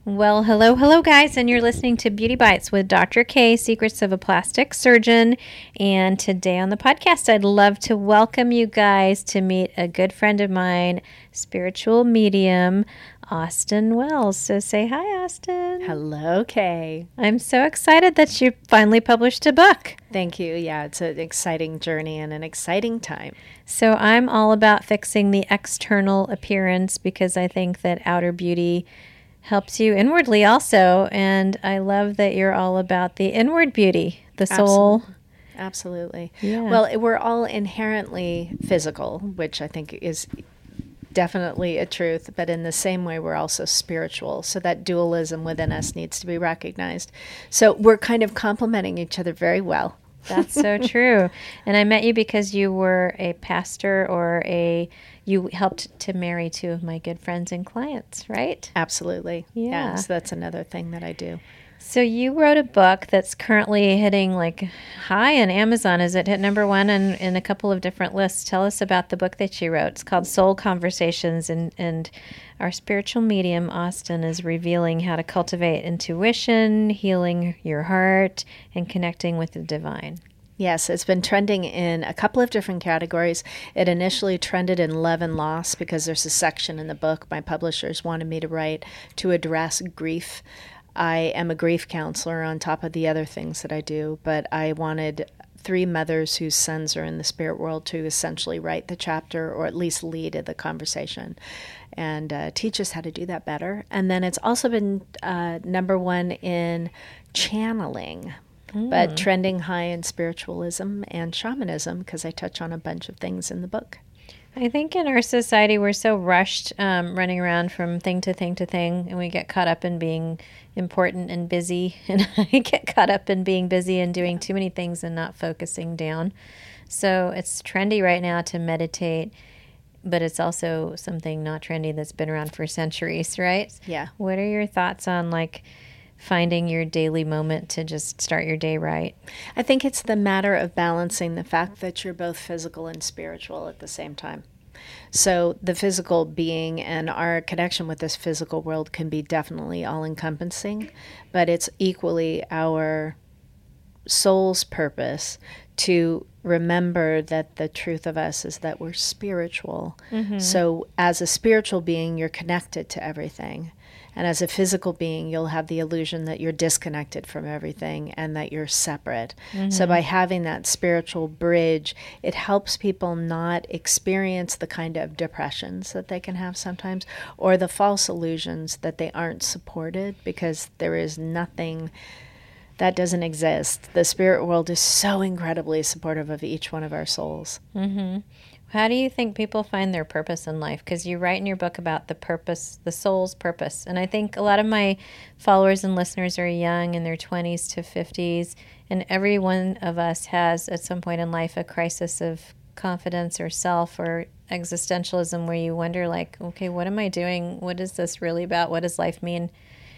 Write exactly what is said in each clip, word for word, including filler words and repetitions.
Well, hello, hello, guys, and you're listening to Beauty Bites with Doctor K, Secrets of a Plastic Surgeon. And today on the podcast, I'd love to welcome you guys to meet a good friend of mine, spiritual medium, Austin Wells. So say hi, Austin. Hello, Kay. I'm so excited that you finally published a book. Thank you. Yeah, it's an exciting journey and an exciting time. So I'm all about fixing the external appearance because I think that outer beauty helps you inwardly also. And I love that you're all about the inward beauty, the soul. Absolutely. Absolutely. Yeah. Well, we're all inherently physical, which I think is definitely a truth, but in the same way, we're also spiritual. So that dualism within us needs to be recognized. So we're kind of complementing each other very well. That's so true. And I met you because you were a pastor or a, you helped to marry two of my good friends and clients, right? Absolutely. Yeah. Yeah. So that's another thing that I do. So you wrote a book that's currently hitting like high on Amazon. Is it hit number one in, in a couple of different lists? Tell us about the book that you wrote. It's called Soul Conversations, and, and our spiritual medium, Austin, is revealing how to cultivate intuition, healing your heart, and connecting with the divine. Yes, it's been trending in a couple of different categories. It initially trended in love and loss because there's a section in the book my publishers wanted me to write to address grief. I am a grief counselor on top of the other things that I do, but I wanted three mothers whose sons are in the spirit world to essentially write the chapter or at least lead the conversation and uh, teach us how to do that better. And then it's also been uh, number one in channeling, mm. but trending high in spiritualism and shamanism because I touch on a bunch of things in the book. I think in our society, we're so rushed, um, running around from thing to thing to thing, and we get caught up in being important and busy. And I get caught up in being busy and doing too many things and not focusing down. So it's trendy right now to meditate, but it's also something not trendy that's been around for centuries, right? Yeah. What are your thoughts on, like, finding your daily moment to just start your day right? I think it's the matter of balancing the fact that you're both physical and spiritual at the same time. So the physical being and our connection with this physical world can be definitely all-encompassing, but it's equally our soul's purpose to remember that the truth of us is that we're spiritual. Mm-hmm. So as a spiritual being, you're connected to everything. And as a physical being, you'll have the illusion that you're disconnected from everything and that you're separate. Mm-hmm. So by having that spiritual bridge, it helps people not experience the kind of depressions that they can have sometimes or the false illusions that they aren't supported because there is nothing that doesn't exist. The spirit world is so incredibly supportive of each one of our souls. Mm-hmm. How do you think people find their purpose in life? Because you write in your book about the purpose, the soul's purpose. And I think a lot of my followers and listeners are young, in their twenties to fifties. And every one of us has, at some point in life, a crisis of confidence or self or existentialism where you wonder, like, okay, what am I doing? What is this really about? What does life mean?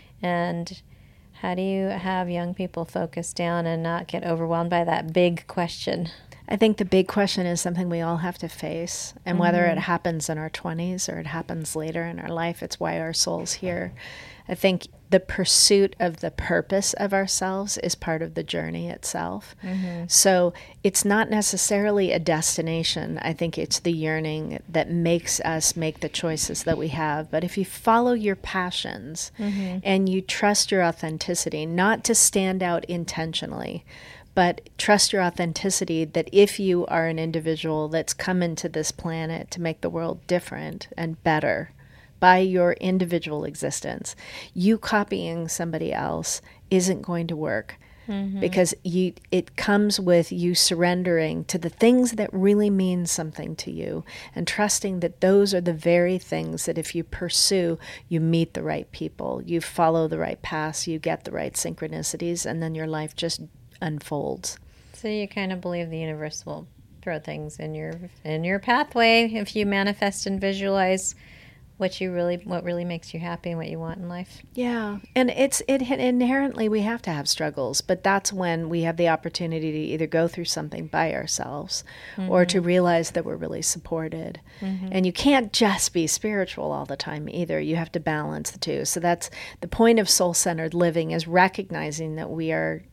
And how do you have young people focus down and not get overwhelmed by that big question? I think the big question is something we all have to face, and mm-hmm. whether it happens in our twenties or it happens later in our life, it's why our soul's here. I think the pursuit of the purpose of ourselves is part of the journey itself. Mm-hmm. So it's not necessarily a destination. I think it's the yearning that makes us make the choices that we have. But if you follow your passions mm-hmm. and you trust your authenticity, not to stand out intentionally, but trust your authenticity that if you are an individual that's come into this planet to make the world different and better by your individual existence, you copying somebody else isn't going to work. Mm-hmm. Because you, it comes with you surrendering to the things that really mean something to you and trusting that those are the very things that if you pursue, you meet the right people, you follow the right paths, you get the right synchronicities, and then your life just unfolds. So you kind of believe the universe will throw things in your in your pathway if you manifest and visualize what you really, what really makes you happy and what you want in life. Yeah. And it's, it inherently, we have to have struggles, but that's when we have the opportunity to either go through something by ourselves mm-hmm. or to realize that we're really supported. Mm-hmm. And you can't just be spiritual all the time either. You have to balance the two. So that's the point of soul-centered living, is recognizing that we are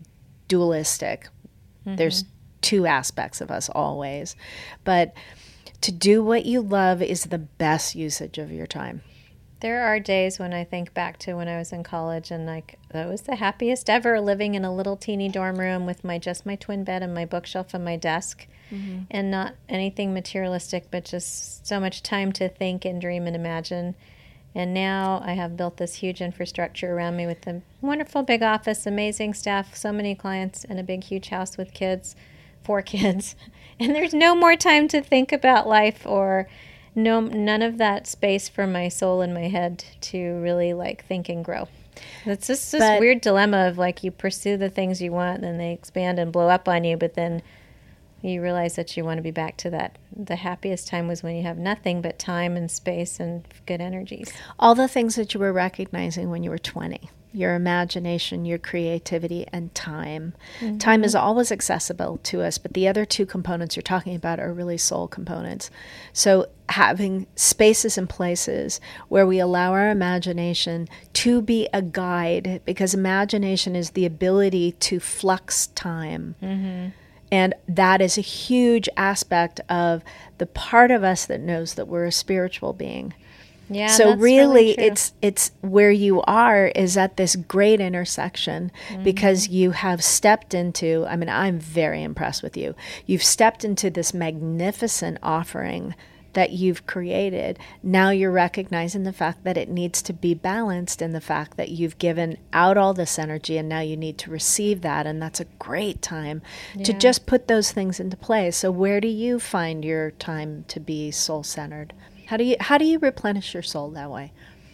dualistic. Mm-hmm. There's two aspects of us always. But to do what you love is the best usage of your time. There are days when I think back to when I was in college and like, that was the happiest ever, living in a little teeny dorm room with my just my twin bed and my bookshelf and my desk mm-hmm. and not anything materialistic, but just so much time to think and dream and imagine. And now I have built this huge infrastructure around me with a wonderful big office, amazing staff, so many clients, and a big, huge house with kids, four kids. And there's no more time to think about life or no none of that space for my soul and my head to really like think and grow. It's just this but, weird dilemma of like you pursue the things you want, and then they expand and blow up on you, but then you realize that you want to be back to that. The happiest time was when you have nothing but time and space and good energies. All the things that you were recognizing when you were twenty. Your imagination, your creativity, and time. Mm-hmm. Time is always accessible to us, but the other two components you're talking about are really soul components. So having spaces and places where we allow our imagination to be a guide, because imagination is the ability to flux time. Mm-hmm. And that is a huge aspect of the part of us that knows that we're a spiritual being. Yeah, so that's really, really it's it's where you are is at this great intersection mm-hmm. because you have stepped into, I mean, I'm very impressed with you. You've stepped into this magnificent offering that you've created. Now you're recognizing the fact that it needs to be balanced, and the fact that you've given out all this energy and now you need to receive that. And that's a great time yeah. to just put those things into play. So where do you find your time to be soul-centered? How do you how do you replenish your soul that way?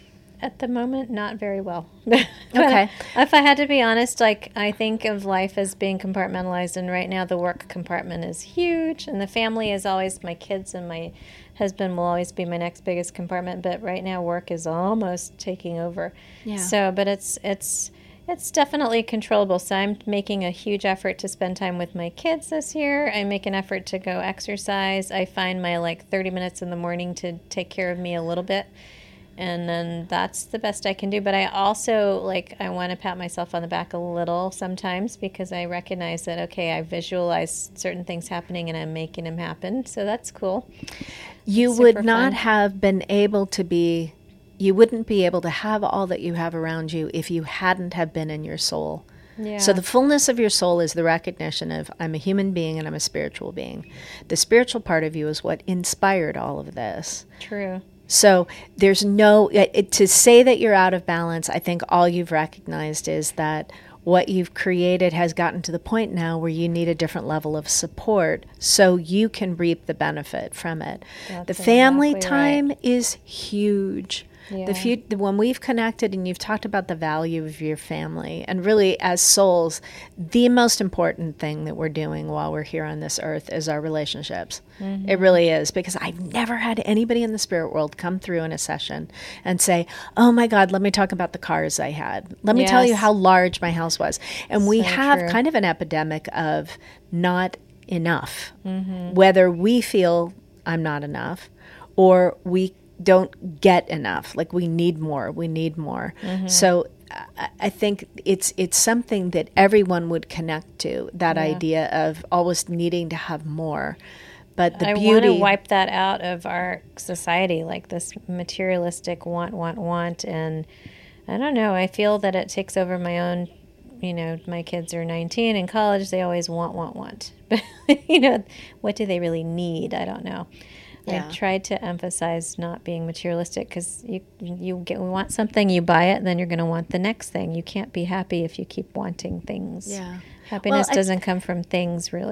At the moment, not very well. Okay. If I had to be honest, like I think of life as being compartmentalized, and right now the work compartment is huge, and the family is always, my kids and my husband will always be my next biggest compartment, but right now work is almost taking over. Yeah. So, but it's it's it's definitely controllable. So I'm making a huge effort to spend time with my kids this year. I make an effort to go exercise. I find my like thirty minutes in the morning to take care of me a little bit. And then that's the best I can do. But I also, like, I want to pat myself on the back a little sometimes, because I recognize that, okay, I visualize certain things happening and I'm making them happen. So that's cool. You would not fun. have been able to be, you wouldn't be able to have all that you have around you if you hadn't have been in your soul. Yeah. So the fullness of your soul is the recognition of, I'm a human being and I'm a spiritual being. The spiritual part of you is what inspired all of this. True. So there's no, it, to say that you're out of balance, I think all you've recognized is that what you've created has gotten to the point now where you need a different level of support so you can reap the benefit from it. That's the family exactly time right. is huge. Yeah. The few, when we've connected and you've talked about the value of your family, and really as souls, the most important thing that we're doing while we're here on this earth is our relationships. Mm-hmm. It really is, because I've never had anybody in the spirit world come through in a session and say, oh my God, let me talk about the cars I had. Let me yes. tell you how large my house was. And so we have true. kind of an epidemic of not enough, mm-hmm. whether we feel I'm not enough or we don't get enough. Like we need more, we need more. Mm-hmm. So I, I think it's it's something that everyone would connect to, that yeah. idea of always needing to have more. But the I beauty... want to wipe that out of our society, like this materialistic want, want, want. And I don't know, I feel that it takes over my own, you know, my kids are nineteen in college, they always want, want, want. But, you know, what do they really need? I don't know. Yeah. I tried to emphasize not being materialistic, because you you get want something, you buy it, and then you're going to want the next thing. You can't be happy if you keep wanting things. Yeah, happiness well, doesn't come from things, really.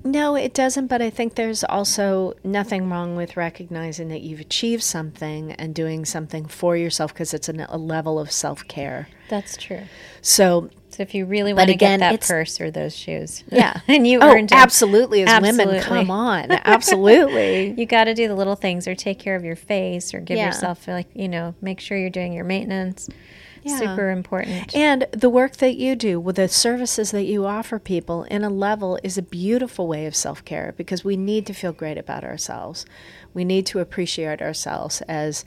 No, it doesn't, but I think there's also nothing wrong with recognizing that you've achieved something and doing something for yourself, because it's an, a level of self-care. That's true. So, so if you really want to get that purse or those shoes, yeah, and you oh, earned it, absolutely, as absolutely. women, come on, absolutely, you got to do the little things, or take care of your face, or give yeah. yourself, like, you know, make sure you're doing your maintenance. Yeah. Super important. And the work that you do with the services that you offer people in a level is a beautiful way of self-care, because we need to feel great about ourselves. We need to appreciate ourselves as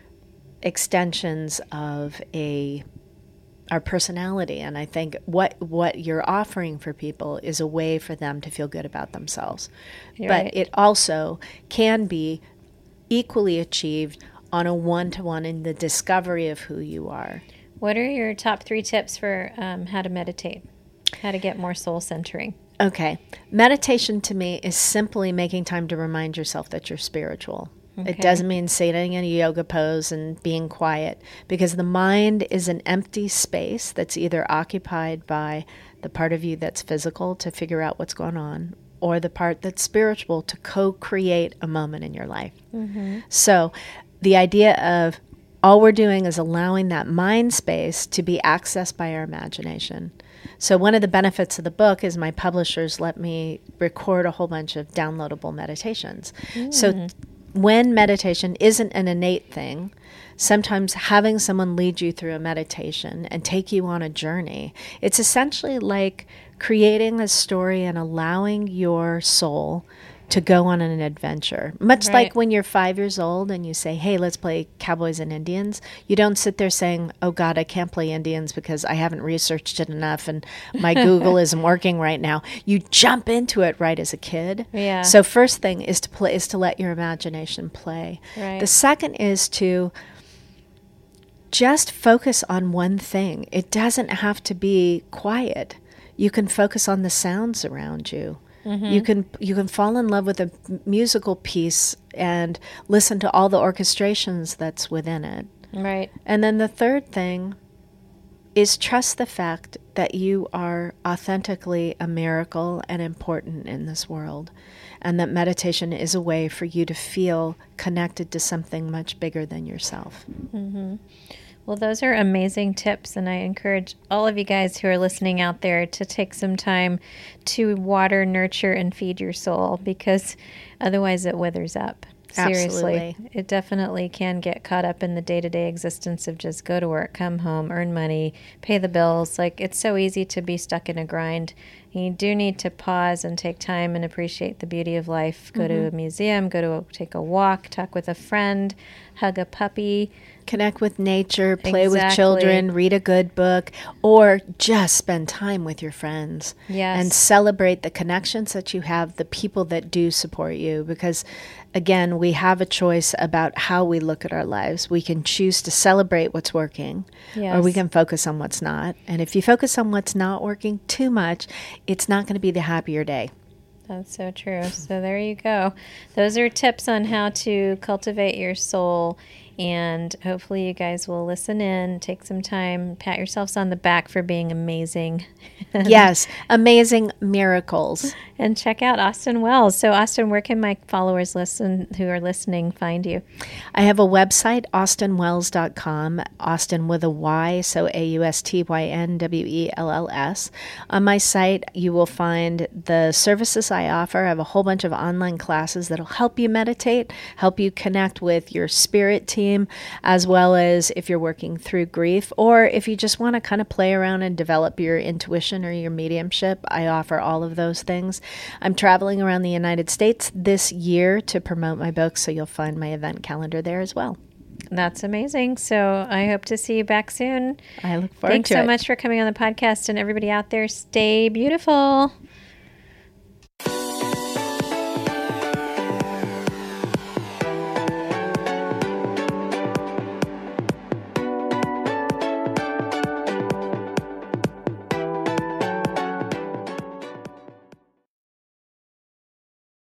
extensions of a our personality. And I think what what you're offering for people is a way for them to feel good about themselves. You're but right. It also can be equally achieved on a one-to-one in the discovery of who you are. What are your top three tips for um, how to meditate, how to get more soul centering? Okay. Meditation to me is simply making time to remind yourself that you're spiritual. Okay. It doesn't mean sitting in a yoga pose and being quiet, because the mind is an empty space that's either occupied by the part of you that's physical to figure out what's going on, or the part that's spiritual to co-create a moment in your life. Mm-hmm. So the idea of all we're doing is allowing that mind space to be accessed by our imagination. So one of the benefits of the book is my publishers let me record a whole bunch of downloadable meditations. Mm. So when meditation isn't an innate thing, sometimes having someone lead you through a meditation and take you on a journey, it's essentially like creating a story and allowing your soul to go on an adventure. Much right. like when you're five years old and you say, hey, let's play Cowboys and Indians. You don't sit there saying, oh, God, I can't play Indians because I haven't researched it enough and my Google isn't working right now. You jump into it right as a kid. Yeah. So first thing is to play, is to let your imagination play. Right. The second is to just focus on one thing. It doesn't have to be quiet. You can focus on the sounds around you. Mm-hmm. You can you can fall in love with a musical piece and listen to all the orchestrations that's within it. Right. And then the third thing is trust the fact that you are authentically a miracle and important in this world, and that meditation is a way for you to feel connected to something much bigger than yourself. Mm-hmm. Well, those are amazing tips, and I encourage all of you guys who are listening out there to take some time to water, nurture, and feed your soul, because otherwise it withers up. Seriously. Absolutely. It definitely can get caught up in the day-to-day existence of just go to work, come home, earn money, pay the bills. Like, it's so easy to be stuck in a grind. You do need to pause and take time and appreciate the beauty of life. Go mm-hmm. to a museum, go to a, take a walk, talk with a friend, hug a puppy. Connect with nature, play exactly. with children, read a good book, or just spend time with your friends. Yes. And celebrate the connections that you have, the people that do support you. Because, again, we have a choice about how we look at our lives. We can choose to celebrate what's working, yes. or we can focus on what's not. And if you focus on what's not working too much, it's not going to be the happier day. That's so true. So there you go. Those are tips on how to cultivate your soul. And hopefully you guys will listen in, take some time, pat yourselves on the back for being amazing. Yes, amazing miracles. And check out Austin Wells. So Austin, where can my followers listen who are listening find you? I have a website, austin wells dot com, Austin with a Y, so A U S T Y N W E L L S. On my site, you will find the services I offer. I have a whole bunch of online classes that will help you meditate, help you connect with your spirit team, as well as if you're working through grief, or if you just want to kind of play around and develop your intuition or your mediumship. I offer all of those things. I'm traveling around the United States this year to promote my book, so you'll find my event calendar there as well. That's amazing. So I hope to see you back soon. I look forward Thanks to it. Thanks so much for coming on the podcast, and everybody out there, stay beautiful.